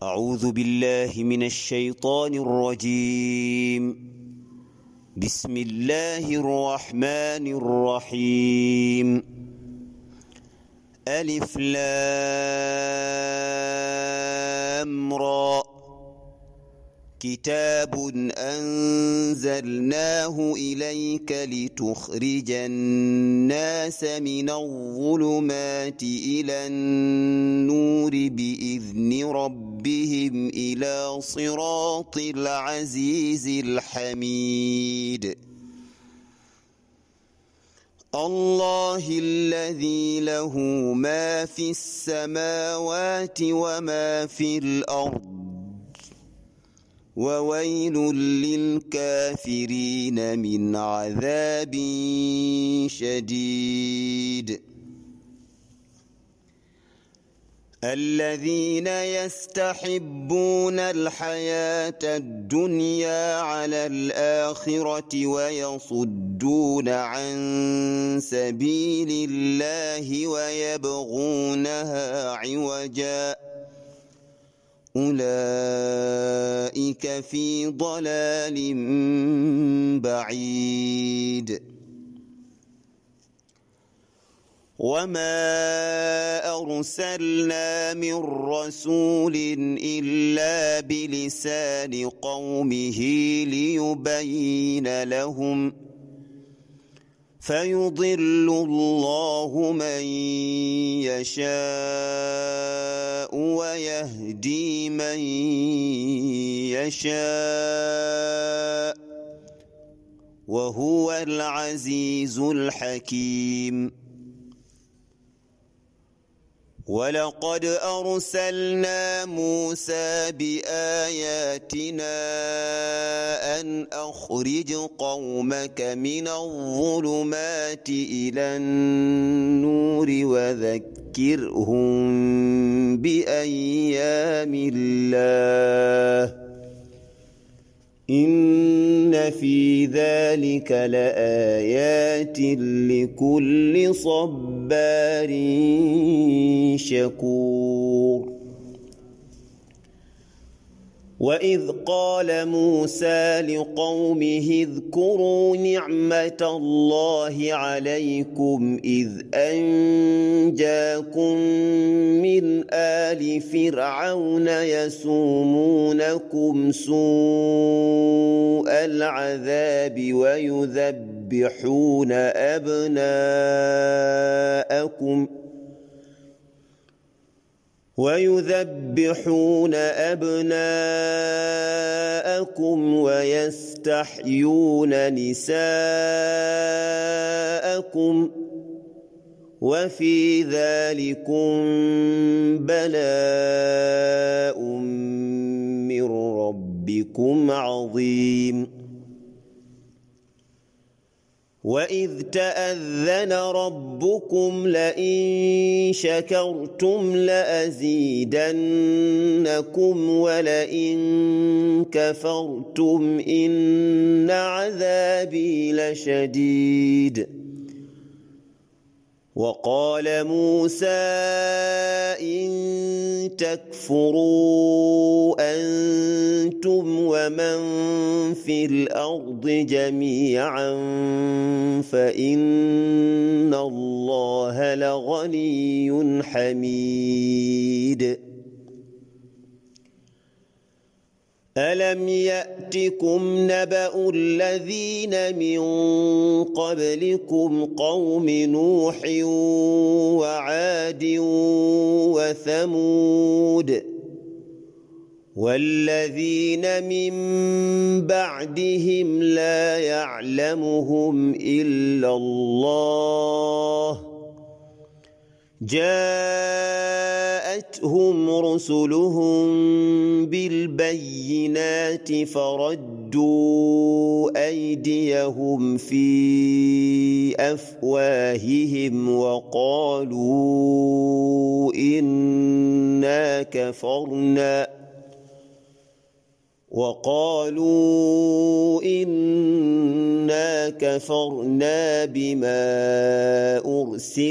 أعوذ بالله من الشيطان الرجيم. بسم الله الرحمن الرحيم. ألف لام را. كتاب أنزلناه إليك لتخرج الناس من الظلمات إلى النور بإذن ربهم إلى صراط العزيز الحميد. الله الذي له ما في السماوات وما في الأرض، وويل للكافرين من عذاب شديد. الذين يستحبون الحياة الدنيا على الآخرة ويصدون عن سبيل الله ويبغونها عوجا، أولئك في ضلال بعيد. وما أرسلنا من رسول إلا بلسان قومه ليبين لهم، فيضل الله من يشاء ويهدي من يشاء، وهو العزيز الحكيم. ولقد أرسلنا موسى بآياتنا أن أخرج قومك من الظلمات إلى النور وذكرهم بأيام الله، إن في ذلك لآيات لكل صبار شكور. وإذ قال موسى لقومه اذكروا نعمة الله عليكم إذ أنجاكم من آل فرعون يسومونكم سوء العذاب ويذبحون أبناءكم ويستحيون نساءكم، وفي ذلكم بلاء من ربكم عظيم. وإذ تأذن ربكم لئن شكرتم لأزيدنكم ولئن كفرتم إن عذابي لشديد. وقال موسى إن تكفروا أنتم ومن في الأرض جميعا فإن الله لغني حميد. ألم يأتكم نبأ الذين من قبلكم قوم نوح وعاد وثمود والذين من بعدهم لا يعلمهم إلا الله، جاءتهم رسلهم بالبينات فردوا أيديهم في أفواههم وقالوا إنا كفرنا بما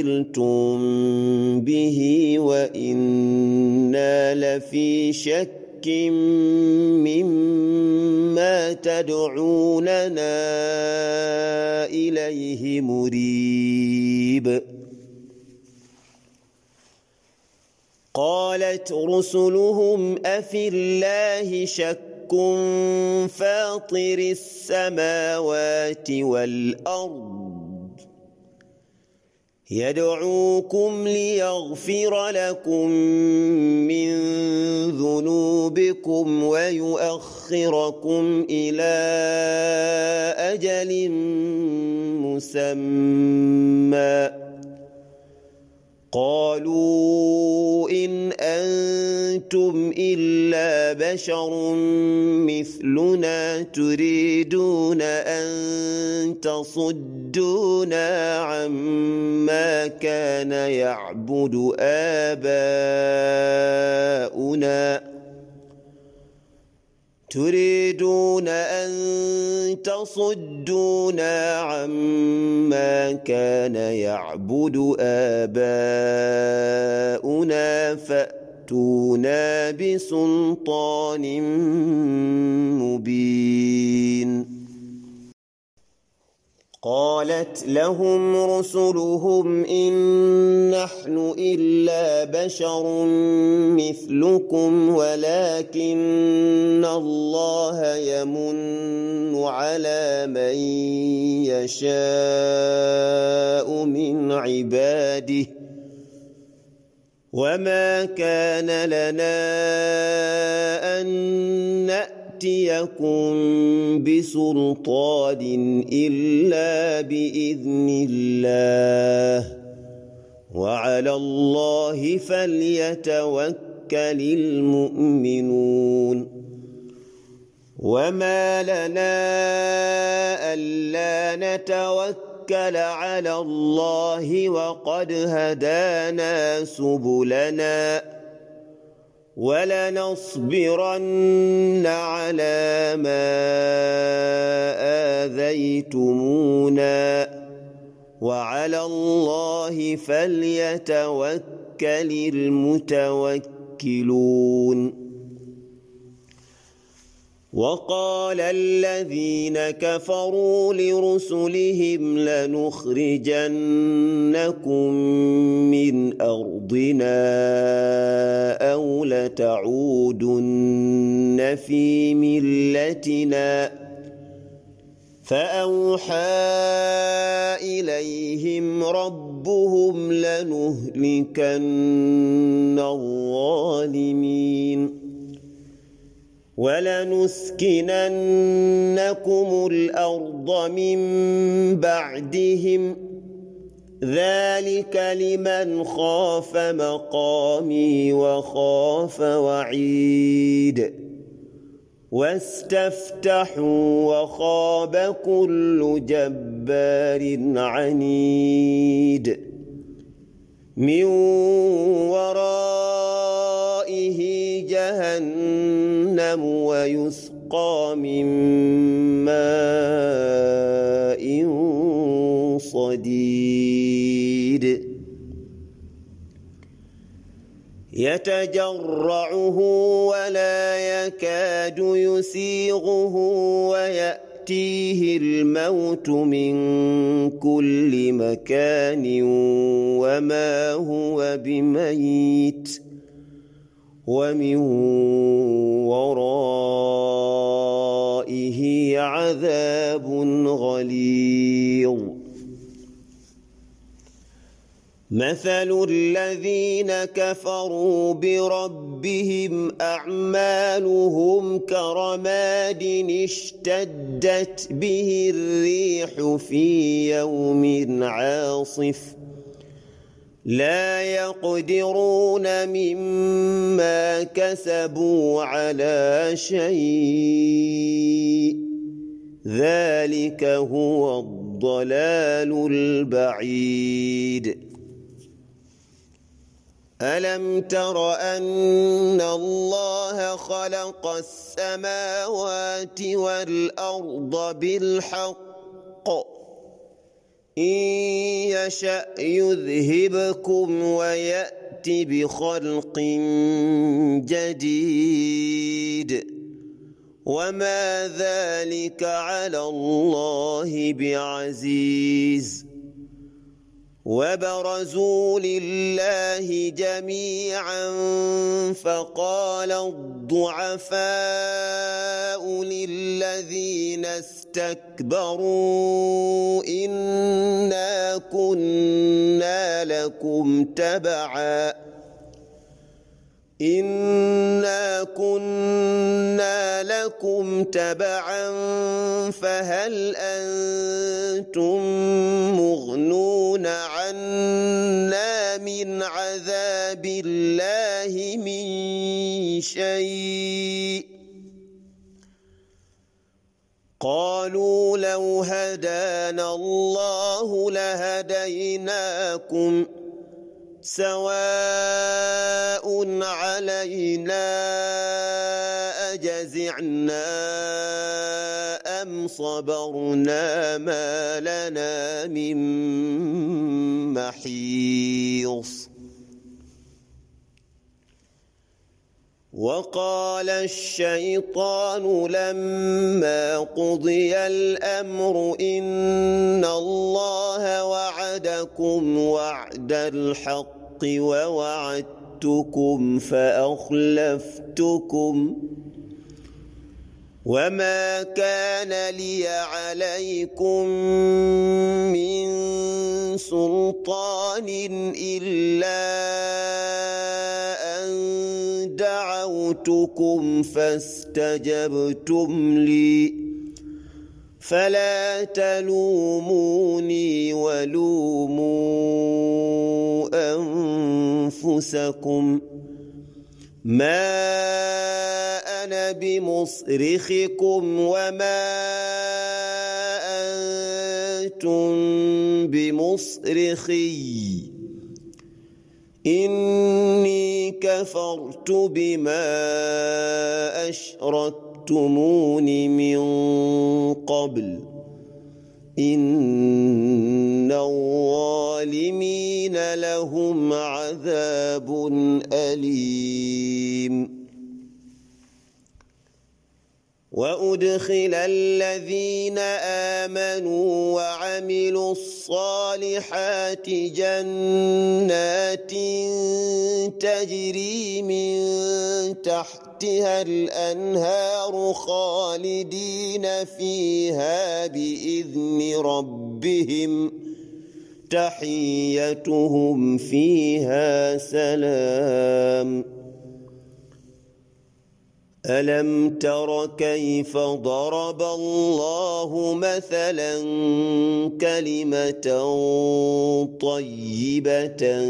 أرسلتم به وإنا لفي شك شك مما تدعوننا إليه مريب قالت رسلهم أفي الله شك فاطر السماوات والأرض يدعوكم ليغفر لكم من ذنوبكم ويؤخركم إلى أجل مسمى قالوا إن أنتم إلا بشر مثلنا تريدون أن تصدونا عما كان يعبد آباؤنا فأتونا بسلطان مبين قالت لهم رسلهم إن نحن إلا بشر مثلكم ولكن الله يمن على من يشاء من عباده وما كان لنا أن نأتيكم بسلطان إلا بإذن الله وعلى الله فليتوكل المؤمنون وما لنا ألا نتوكل على الله وقد هدانا سبلنا ولنصبرن على ما آذيتمونا وعلى الله فليتوكل المتوكلون وقال الذين كفروا لرسلهم لنخرجنكم من أرضنا أو لتعودن في ملتنا فأوحى إليهم ربهم لنهلكن الظالمين ولنسكننكم الأرض من بعدهم ذلك لمن خاف مقامي وخاف وعيد واستفتحوا وخاب كل جبار عنيد من ورائه جهنم ويسقى من ماء صديد يتجرعه ولا يكاد يسيغه ويأتيه الموت من كل مكان وما هو بميت ومن ورائه عذاب غليظ مثل الذين كفروا بربهم أعمالهم كرماد اشتدت به الريح في يوم عاصف لا يقدرون مما كسبوا على شيء ذلك هو الضلال البعيد ألم تر أن الله خلق السماوات والأرض بالحق إن يشأ يذهبكم ويأتي فأت بخلق جديد وما ذلك على الله بعزيز وبرزوا لله جميعا فقال الضعفاء للذين استكبروا إنا كنا لكم تبعا فهل أنتم مغنون عنا من عذاب الله من شيء قالوا لو هدانا الله لهديناكم سواء علينا أجزعنا أم صبرنا ما لنا من محيص وقال الشيطان لما قضي الأمر إن الله وعدكم وعد الحق ووعدتكم فأخلفتكم وما كان لي عليكم من سلطان إلا أن دعوتكم فاستجبتم لي فلا تلوموني ولوموا أنفسكم ما أنا بمصرخكم وما أنتم بمصرخي إني كفرت بما أشركتمون من قبل إن الظالمين لهم عذاب أليم وأدخل الذين آمنوا وعملوا الصالحات جنات تجري من تحتها الأنهار خالدين فيها بإذن ربهم تحيتهم فيها سلام ألم تر كيف ضرب الله مثلا كلمة طيبة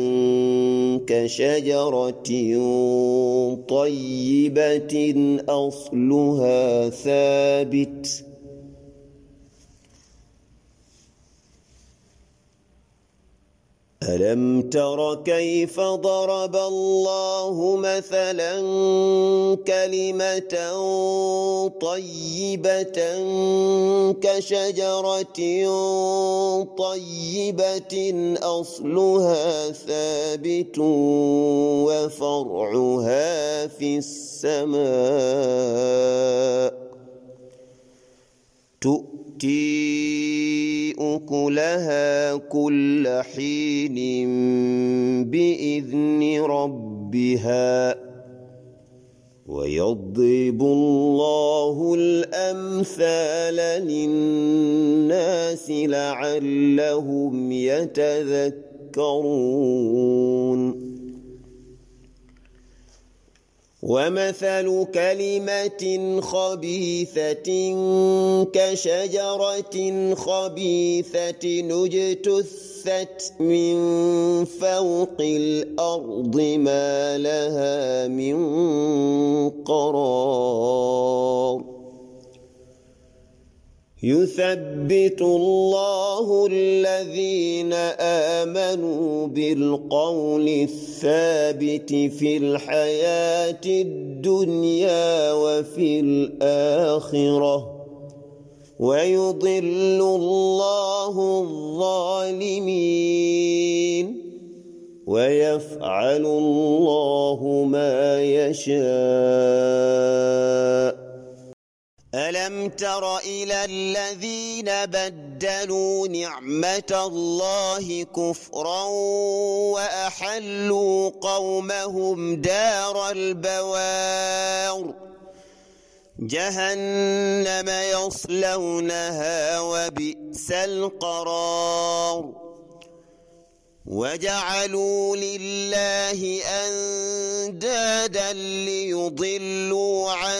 كشجرة طيبة أصلها ثابت ألم تر كيف ضرب الله مثلا كلمة طيبة كشجرة طيبة أصلها ثابت وفرعها في السماء تؤتي أكلها كل حين بإذن ربها ويضرب الله الأمثال للناس لعلهم يتذكرون ومثل كلمة خبيثة كشجرة خبيثة اجتثت من فوق الأرض ما لها من قرار يثبت الله الذين آمنوا بالقول الثابت في الحياة الدنيا وفي الآخرة ويضل الله الظالمين ويفعل الله ما يشاء. ألم تر إلى الذين بدلوا نعمة الله كفرا وأحلوا قومهم دار البوار جهنم يصلونها وبئس القرار. وجعلوا لله أندادا ليضلوا عن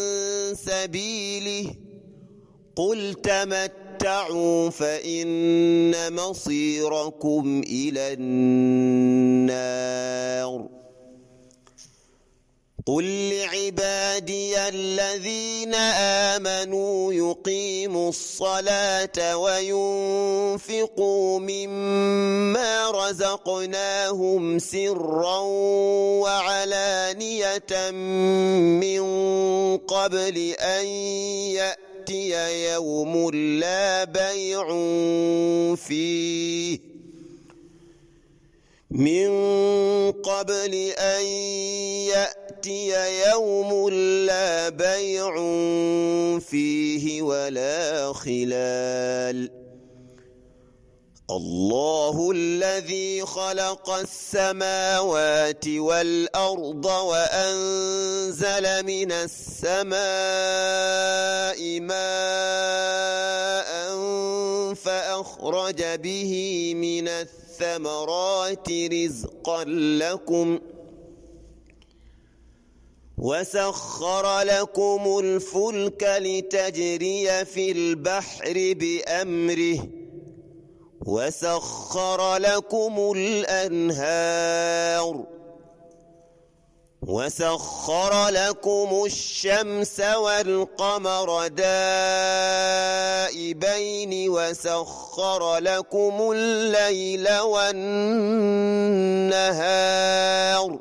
سبيله قل تمتعوا فإن مصيركم إلى النار. قل لعبادي الذين آمنوا يقيموا الصلاة وينفقوا مما رزقناهم سرا وعلانية من قبل أن يأتي يوم لا بيع فيه يوم لا بيع فيه ولا خلال. الله الذي خلق السماوات والأرض وأنزل من السماء ماء فأخرج به من الثمرات رزقا لكم وسخر لكم الفلك لتجري في البحر بأمره وسخر لكم الأنهار وسخر لكم الشمس والقمر دائبين وسخر لكم الليل والنهار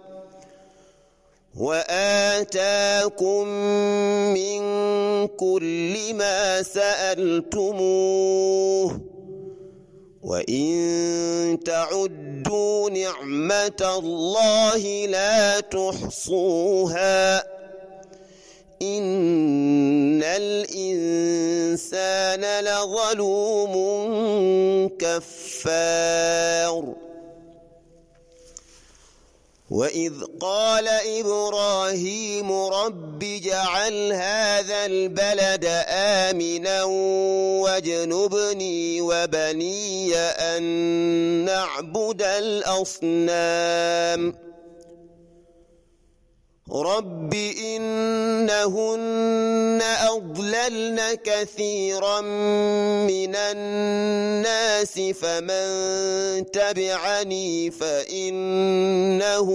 وآتاكم من كل ما سألتموه وإن تعدوا نعمة الله لا تحصوها إن الإنسان لظلوم كفار. وإذ قال إبراهيم رب اجعل هذا البلد آمنا واجنبني وبني أن نعبد الأصنام رب إنهن أضللن كثيرا من الناس فمن تبعني فإنه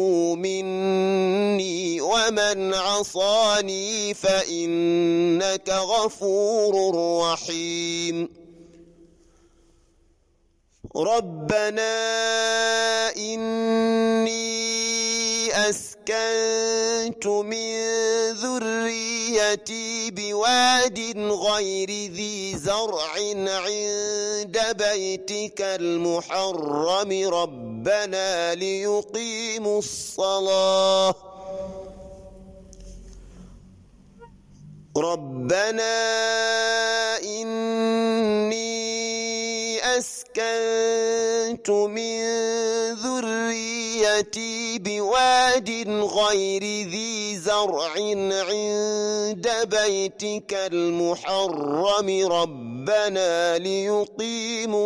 مني ومن عصاني فإنك غفور رحيم. ربنا إني أسكنت من ذريتي بواد غير ذي زرع عند بيتك المحرم ربنا ليقيموا الصلاة ربنا إني أسكنت من ذريتي بواد غير ذي زرع عند بيتك المحرم ربنا ليقيموا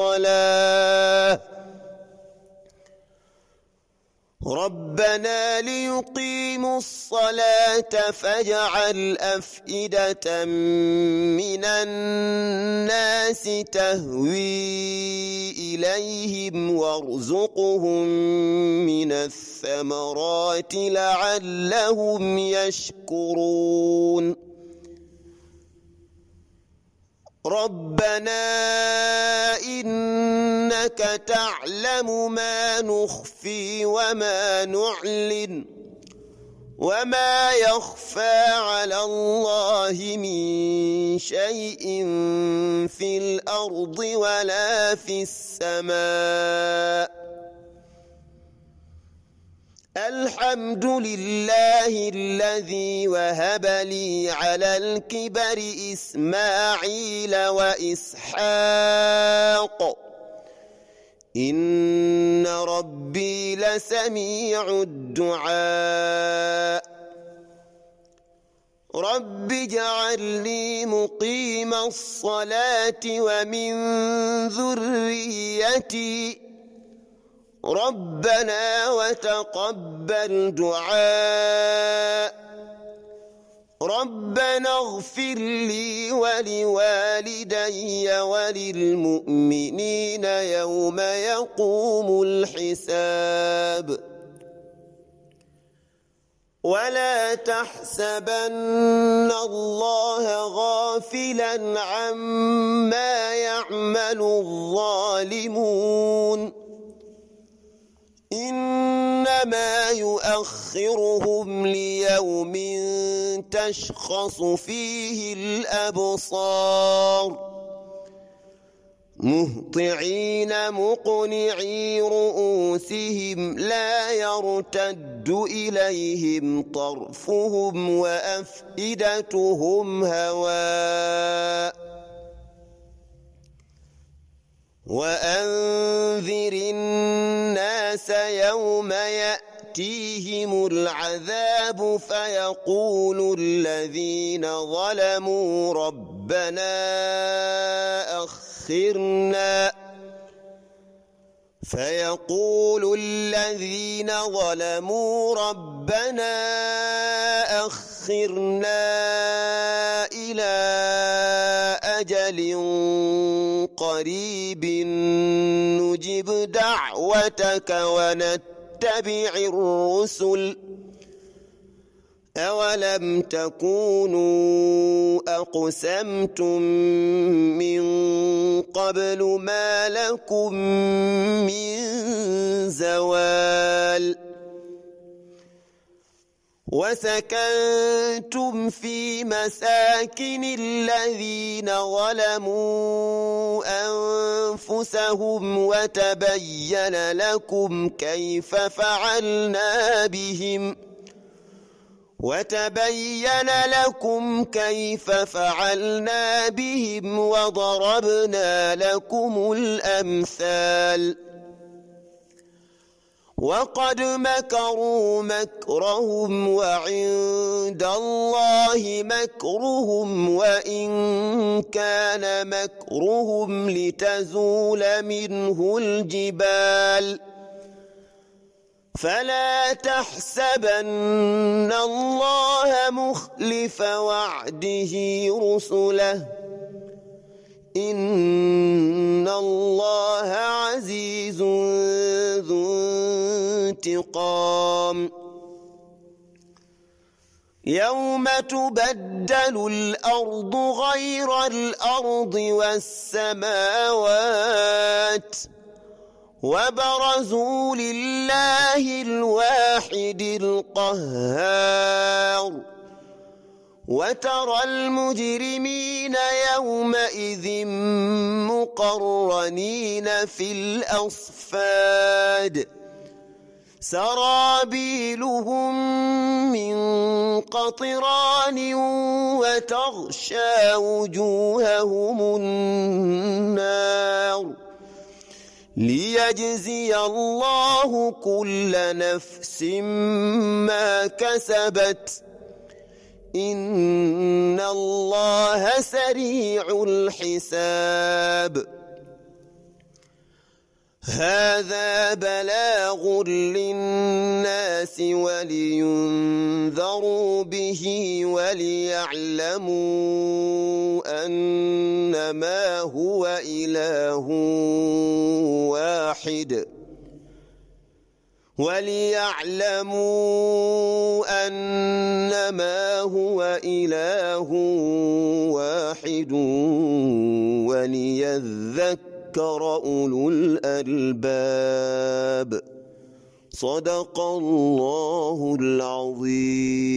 الصلاة فاجعل أفئدة من الناس تهوي إليهم وارزقهم من الثمرات لعلهم يشكرون. ربنا إنك تعلم ما نخفي وما نعلن وما يخفى على الله من شيء في الأرض ولا في السماء الحمد لله الذي وهب لي على الكبر إسماعيل وإسحاق إن ربي لسميع الدعاء رب اجعلني مقيم الصلاة ومن ذريتي ربنا وتقبل دعاء ربنا اغفر لي ولوالدي وللمؤمنين يوم يقوم الحساب ولا تحسبن الله غافلا عما يعمل الظالمون إنما يؤخرهم ليوم تشخص فيه الأبصار مهطعين مقنعي رؤوسهم لا يرتد إليهم طرفهم وأفئدتهم هواء وأنذر الناس يوم يأتيهم العذاب فيقول الذين ظلموا ربنا أخرنا إلى أجل قريب نجب دعوتك ونتبع الرسل أولم تكونوا أقسمتم من قبل ما لكم من زوال وسكنتم في مساكن الذين ظلموا أنفسهم وتبين لكم كيف فعلنا بهم وضربنا لكم الأمثال وقد مكروا مكرهم وعند الله مكرهم وإن كان مكرهم لتزول منه الجبال فلا تحسبن الله مخلف وعده رسله إن الله عزيز ذو انتقام يوم تبدل الأرض غير الأرض والسماوات وبرزوا لله الواحد القهار وترى المجرمين يومئذ مقرنين في الأصفاد سرابيلهم من قطران وتغشى وجوههم النار ليجزي الله كل نفس ما كسبت إن الله سريع الحساب هذا بلاغ للناس ولينذروا به وليعلموا أنما هو إله واحد وليذكر أولو الألباب صدق الله العظيم.